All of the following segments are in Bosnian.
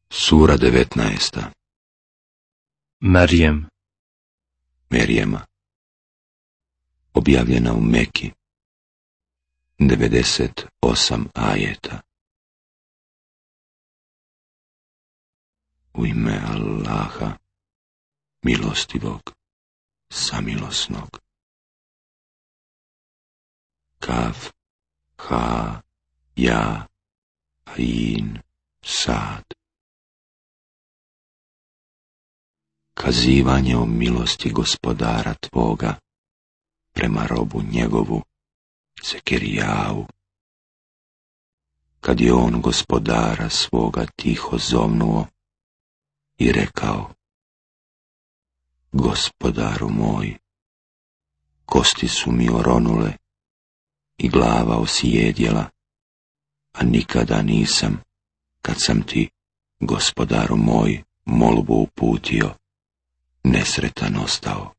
Sura 19. Merijema. Objavljena u Meki. 98 ajeta. U ime Allaha, milostivog, samilosnog. Kaf, ha, ja, ain, sad. Kazivanje o milosti gospodara tvoga prema robu njegovu, Zekerijavu. Kad je on gospodara svoga tiho zovnuo i rekao: Gospodaru moj, kosti su mi oronule i glava osijedjela, a nikada nisam, kad sam ti, gospodaru moj, molbu uputio, nesretan ostao.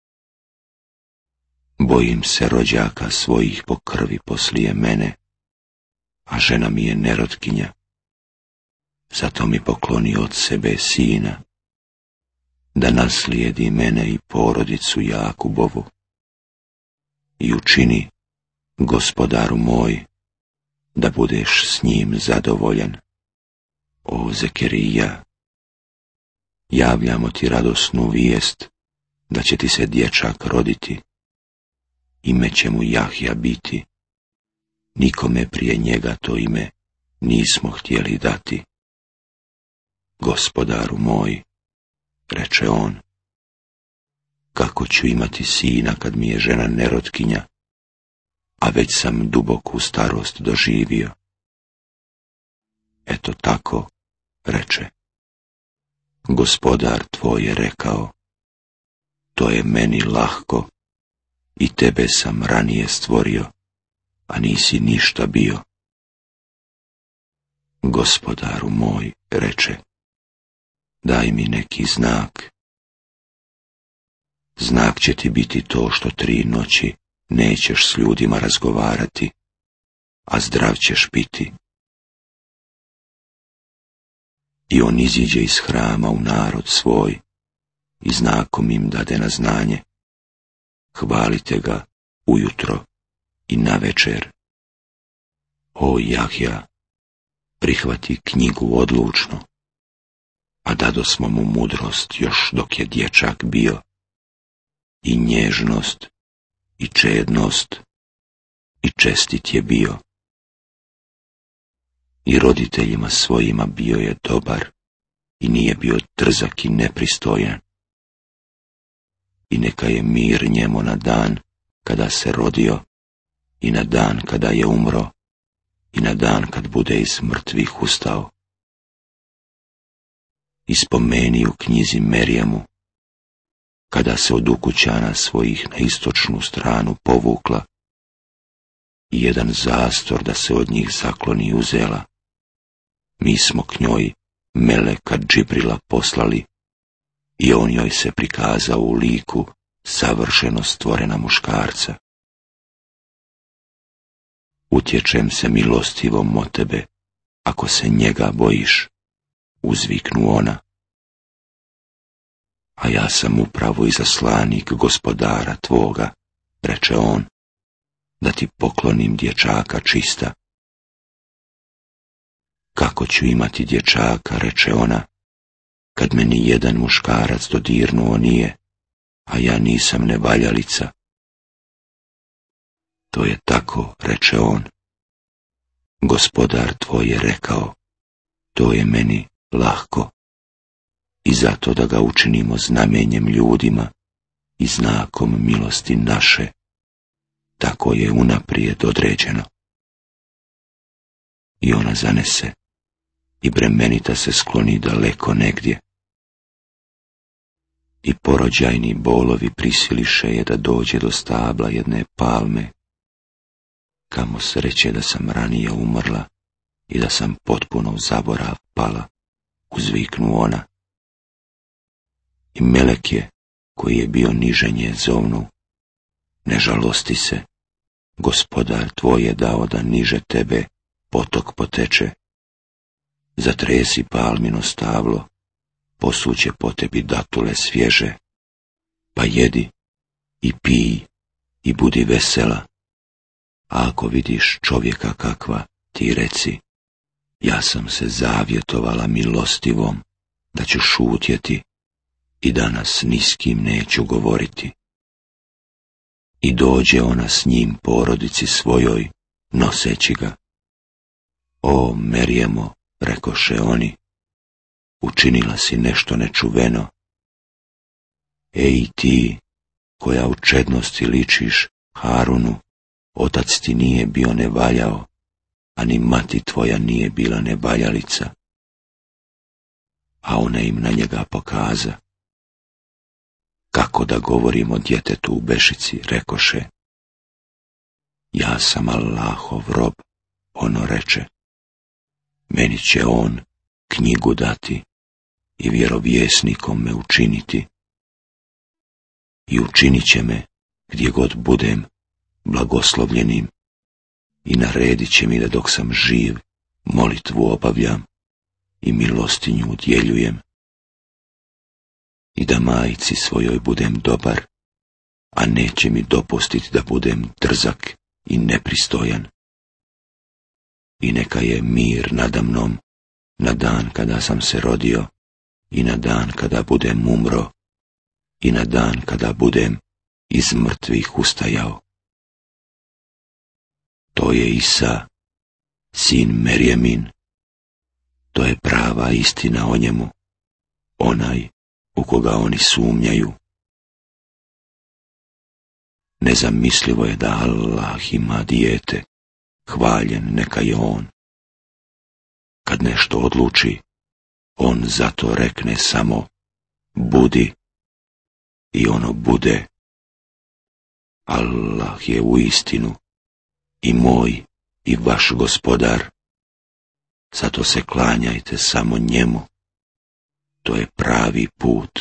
Bojim se rođaka svojih po krvi poslije mene, a žena mi je nerotkinja. Zato mi pokloni od sebe sina, da naslijedi mene i porodicu Jakubovu. I učini, gospodaru moj, da budeš s njim zadovoljan. O Zekerija, javljamo ti radosnu vijest da će ti se dječak roditi. Ime će mu Jahja biti. Nikome prije njega to ime nismo htjeli dati. Gospodaru moj, reče on, kako ću imati sina kad mi je žena nerotkinja, a već sam duboku starost doživio. Eto tako, reče, gospodar tvoj je rekao, to je meni lahko, i tebe sam ranije stvorio, a nisi ništa bio. Gospodaru moj, reče, daj mi neki znak. Znak će ti biti to što 3 noći nećeš s ljudima razgovarati, a zdrav ćeš biti. I on iziđe iz hrama u narod svoj i znakom im dade na znanje: hvalite ga ujutro i navečer. O Jahja, prihvati knjigu odlučno, a dadosmo mu mudrost još dok je dječak bio, i nježnost, i čednost, i čestit je bio. I roditeljima svojima bio je dobar, i nije bio trzak i nepristojan. I neka je mir njemu na dan kada se rodio, i na dan kada je umro, i na dan kad bude iz mrtvih ustao. I spomeni u knjizi Merijemu, kada se od ukućana svojih na istočnu stranu povukla, i jedan zastor da se od njih zakloni uzela. Mi smo k njoj Meleka Džibrila poslali, i on joj se prikazao u liku savršeno stvorena muškarca. Utječem se milostivom o tebe, ako se njega bojiš, uzviknu ona. A ja sam upravo izaslanik gospodara tvoga, reče on, da ti poklonim dječaka čista. Kako ću imati dječaka, reče ona, kad me ni jedan muškarac dodirnuo nije, a ja nisam nevaljalica. To je tako, reče on. Gospodar tvoj je rekao, to je meni lahko, i zato da ga učinimo znamenjem ljudima i znakom milosti naše, tako je unaprijed određeno. I ona zanese, i bremenita se skloni daleko negdje. I porođajni bolovi prisiliše je da dođe do stabla jedne palme. Kamo sreće da sam ranije umrla i da sam potpuno u zaborav pala, uzviknu ona. I melek je, koji je bio niže nje, zovnu: ne žalosti se, gospodar tvoj je dao da niže tebe potok poteče. zatresi palmino stablo, posuće po tebi datule svježe, pa jedi i pij i budi vesela. A ako vidiš čovjeka kakva, ti reci, ja sam se zavjetovala milostivom, da ću šutjeti i danas ni s kim neću govoriti. I dođe ona s njim porodici svojoj, noseći ga. O, Merjemo, rekoše oni, učinila si nešto nečuveno. Ej ti, koja u čednosti ličiš Harunu, otac ti nije bio nevaljao, a ni mati tvoja nije bila nevaljalica. A ona im na njega pokaza. Kako da govorimo djetetu u bešici, rekoše. Ja sam Allahov rob, ono reče. Meni će on knjigu dati i vjerovjesnikom me učiniti. I učinit će me, gdje god budem, blagoslovljenim i naredit će mi da dok sam živ molitvu obavljam i milostinju udjeljujem. I da majci svojoj budem dobar, a neće mi dopustiti da budem drzak i nepristojan. I neka je mir nadamnom na dan kada sam se rodio i na dan kada budem umro i na dan kada budem iz mrtvih ustajao. To je Isa, sin Merjemin. To je prava istina o njemu, onaj u koga oni sumnjaju. Nezamislivo je da Allah ima dijete, hvaljen neka je on. Kad nešto odluči, on zato rekne samo budi i ono bude. Allah je u istinu i moj i vaš gospodar, zato se klanjajte samo njemu, to je pravi put.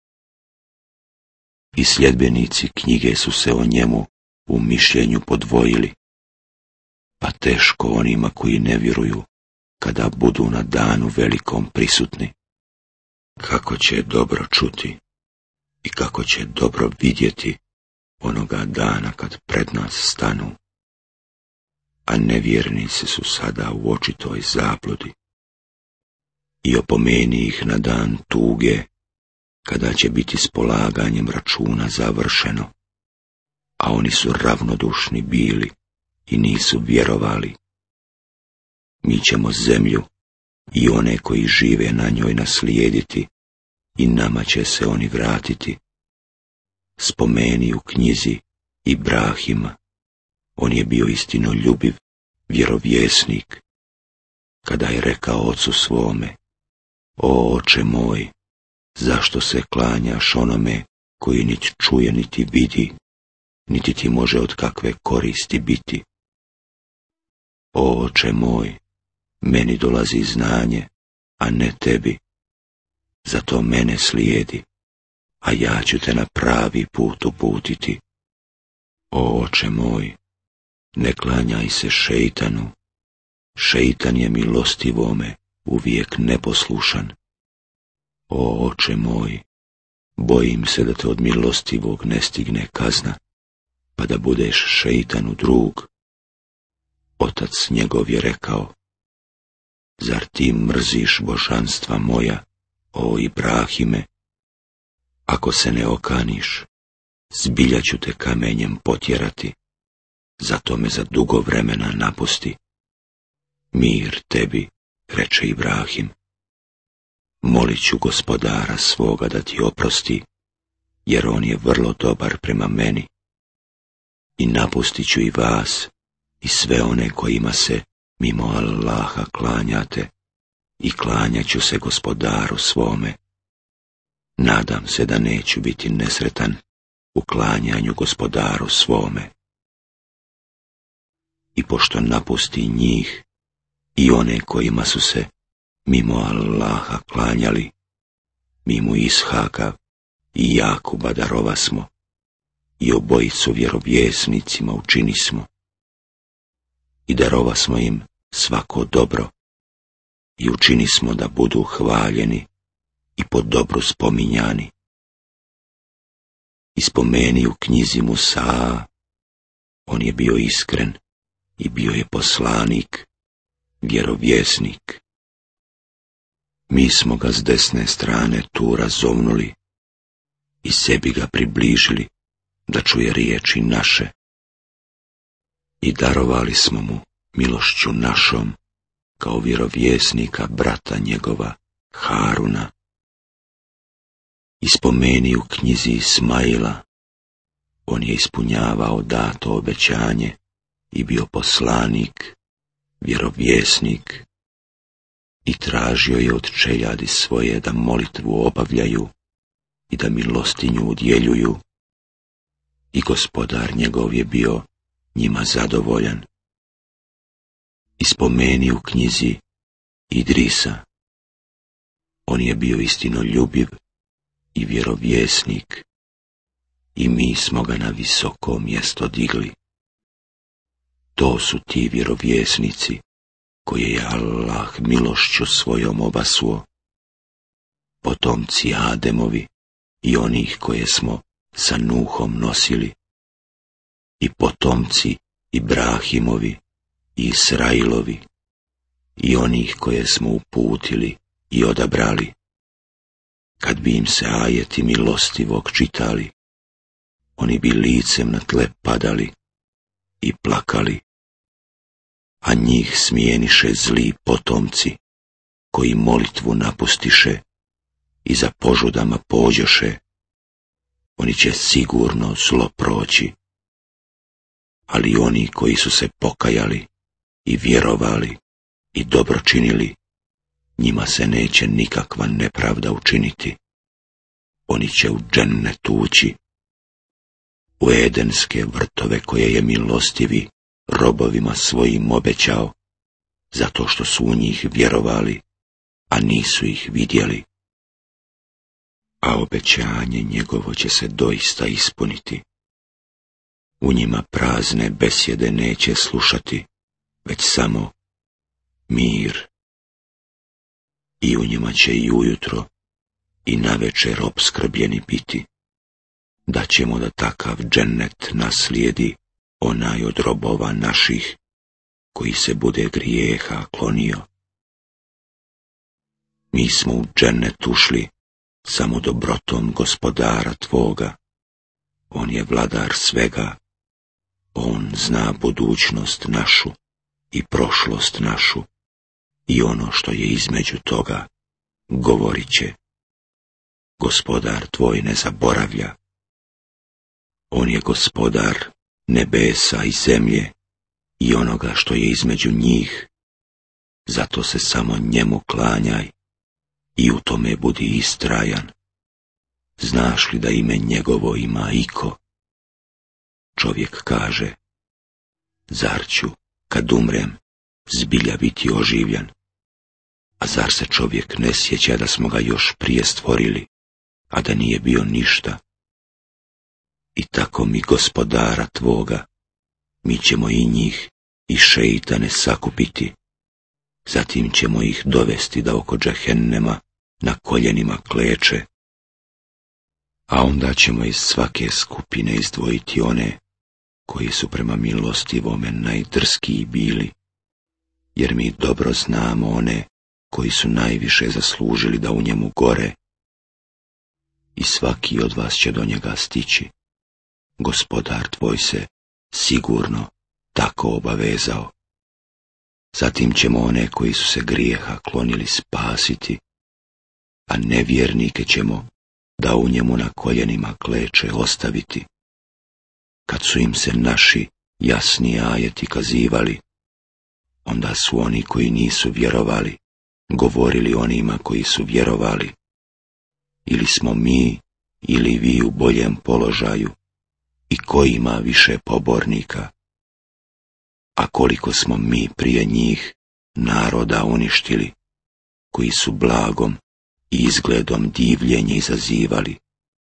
I sljedbenici knjige su se o njemu u mišljenju podvojili, pa teško onima koji ne vjeruju, kada budu na danu velikom prisutni. Kako će dobro čuti i kako će dobro vidjeti onoga dana kad pred nas stanu. A nevjernici su sada u očitoj zabludi. I opomeni ih na dan tuge, kada će biti s polaganjem računa završeno, a oni su ravnodušni bili i nisu vjerovali. Mi ćemo zemlju i one koji žive na njoj naslijediti i nama će se oni vratiti. Spomeni u knjizi Ibrahima, on je bio istinoljubiv, vjerovjesnik, kada je rekao ocu svome, o oče moj, zašto se klanjaš onome koji niti čuje niti vidi, niti ti može od kakve koristi biti? O oče moj, meni dolazi znanje, a ne tebi, zato mene slijedi, a ja ću te na pravi put uputiti. O oče moj, ne klanjaj se šeitanu, šeitan je milostivome uvijek neposlušan. O oče moj, bojim se da te od milostivog ne stigne kazna, pa da budeš šeitanu drug. Otac njegov je rekao, zar ti mrziš božanstva moja, o Ibrahime? Ako se ne okaniš, zbilja ću te kamenjem potjerati, zato me za dugo vremena napusti. Mir tebi, reče Ibrahim. Molit ću gospodara svoga da ti oprosti, jer on je vrlo dobar prema meni. I napustit ću i vas i sve one kojima se mimo Allaha klanjate i klanjat ću se gospodaru svome. Nadam se da neću biti nesretan u klanjanju gospodaru svome. I pošto napusti njih i one kojima su se mimo Allaha klanjali, mi mu Ishaka i Jakuba darovasmo i obojicu vjerovjesnicima učinismo. I darovasmo im svako dobro i učini smo da budu hvaljeni i po dobru spominjani. I spomeni u knjizi Musa, on je bio iskren i bio je poslanik, vjerovjesnik. Mi smo ga s desne strane tu razovnuli i sebi ga približili da čuje riječi naše. I darovali smo mu milošću našom kao vjerovjesnika brata njegova Haruna. I spomeni u knjizi Ismaila, on je ispunjavao dato obećanje i bio poslanik, vjerovjesnik, i tražio je od čeljadi svoje da molitvu obavljaju i da milostinju udjeljuju, i Gospodar njegov je bio njima zadovoljan. I spomeni u knjizi Idrisa, on je bio istinoljubiv i vjerovjesnik, i mi smo ga na visoko mjesto digli. To su ti vjerovjesnici koje je Allah milošću svojom obasuo, potomci Ademovi i onih koje smo sa Nuhom nosili, i potomci Ibrahimovi i Israilovi, i onih koje smo uputili i odabrali. Kad bi im se ajeti milostivog čitali, oni bi licem na tle padali i plakali, a njih smijeniše zli potomci, koji molitvu napustiše i za požudama pođoše. Oni će sigurno zlo proći, ali oni koji su se pokajali i vjerovali i dobro činili, njima se neće nikakva nepravda učiniti. Oni će u džennet ući, u edenske vrtove koje je milostivi robovima svojim obećao, zato što su u njih vjerovali, a nisu ih vidjeli. A obećanje njegovo će se doista ispuniti. U njima prazne besjede neće slušati, već samo mir. I u njima će i ujutro i navečer opskrbljeni biti. Da ćemo da takav džennet naslijedi onaj od robova naših, koji se bude grijeha klonio. Mi smo u džennet ušli samo dobrotom Gospodara tvoga. On je vladar svega. On zna budućnost našu i prošlost našu i ono što je između toga, govorit će. Gospodar tvoj ne zaboravlja. On je Gospodar nebesa i zemlje i onoga što je između njih. Zato se samo njemu klanjaj i u tome budi istrajan. Znaš li da ime njegovo ima iko? Čovjek kaže, zar ću, kad umrem, zbilja biti oživljan? A zar se čovjek ne sjeća da smo ga još prije stvorili, a da nije bio ništa? I tako mi Gospodara tvoga, mi ćemo i njih i šeitane sakupiti, zatim ćemo ih dovesti da oko džehennema na koljenima kleče, a onda ćemo iz svake skupine izdvojiti one koji su prema milostivome najdrskiji bili, jer mi dobro znamo one koji su najviše zaslužili da u njemu gore, i svaki od vas će do njega stići. Gospodar tvoj se sigurno tako obavezao. Zatim ćemo one koji su se grijeha klonili spasiti, a nevjernike ćemo da u njemu na koljenima kleče ostaviti. Kad su im se naši jasni ajeti kazivali, onda su oni koji nisu vjerovali govorili onima koji su vjerovali, ili smo mi ili vi u boljem položaju i ko ima više pobornika. A koliko smo mi prije njih naroda uništili, koji su blagom i izgledom divljenje izazivali.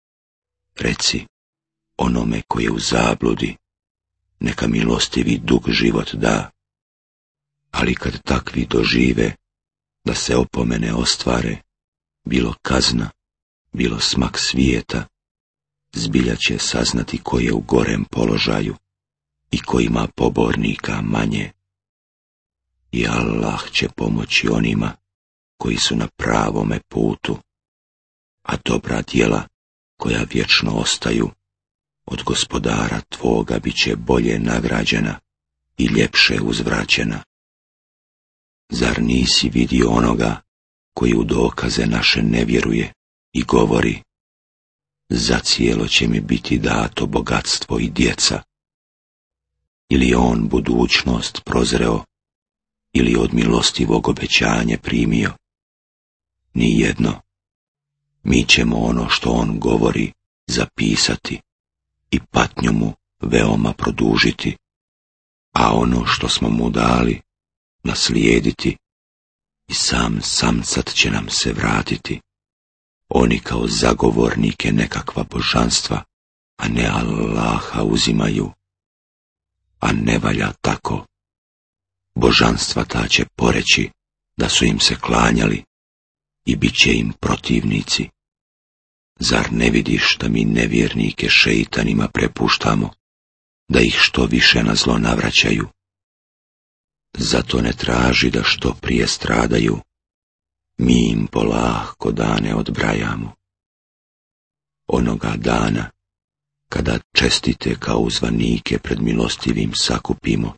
Reci onome koji je u zabludi, neka milostivi dug život da, ali kad takvi dožive, da se opomene ostvare, bilo kazna, bilo smak svijeta, zbilja će saznati ko je u gorem položaju i ko ima pobornika manje. I Allah će pomoći onima koji su na pravome putu, a dobra djela koja vječno ostaju od Gospodara tvoga bit će bolje nagrađena i ljepše uzvraćena. Zar nisi vidio onoga koji u dokaze naše ne vjeruje i govori: zacijelo će mi biti dato bogatstvo i djeca? Ili on budućnost prozreo, ili od milostivog obećanje primio? Nijedno. Mi ćemo ono što on govori zapisati i patnju mu veoma produžiti, a ono što smo mu dali naslijediti i sam samcat će nam se vratiti. Oni kao zagovornike nekakva božanstva, a ne Allaha uzimaju. A ne valja tako. Božanstva ta će poreći da su im se klanjali i bit će im protivnici. Zar ne vidiš da mi nevjernike šeitanima prepuštamo, da ih što više na zlo navraćaju? Zato ne traži da što prije stradaju, mi im polahko dane odbrajamo. Onoga dana, kada čestite kao uzvanike pred milostivim sakupimo,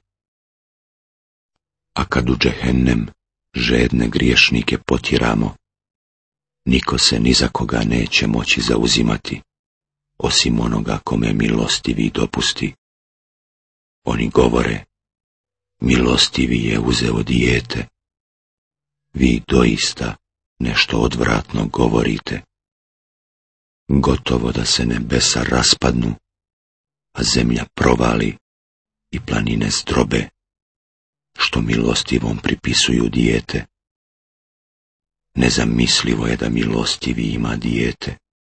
a kad u džehennem žedne griješnike potjeramo, niko se ni za koga neće moći zauzimati, osim onoga kome milostivi dopusti. Oni govore: milostivi je uzeo dijete. Vi doista nešto odvratno govorite. Gotovo da se nebesa raspadnu, a zemlja provali i planine zdrobe, što milostivom pripisuju dijete. Nezamislivo je da milostivi ima dijete.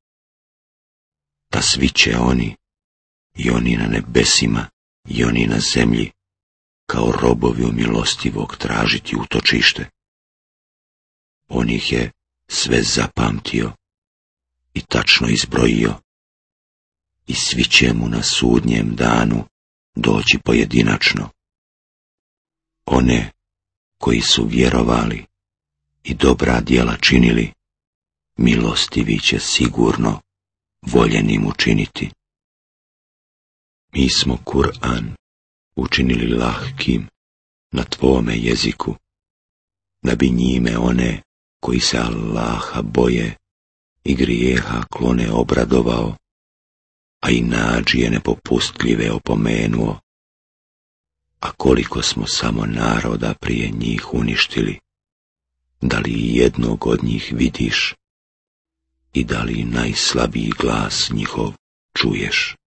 Da svi će oni, i oni na nebesima, i oni na zemlji, kao robovi u milostivog tražiti utočište. On ih je sve zapamtio i tačno izbrojio, i svi će mu na sudnjem danu doći pojedinačno. One koji su vjerovali i dobra djela činili, milostivi će sigurno voljenim učiniti. Mi smo Kur'an učinili lahkim na tvome jeziku, da bi njime one koji se Allaha boje i grijeha klone obradovao, a i nadžije nepopustljive opomenuo. A koliko smo samo naroda prije njih uništili, da li i jednog od njih vidiš i da li najslabiji glas njihov čuješ?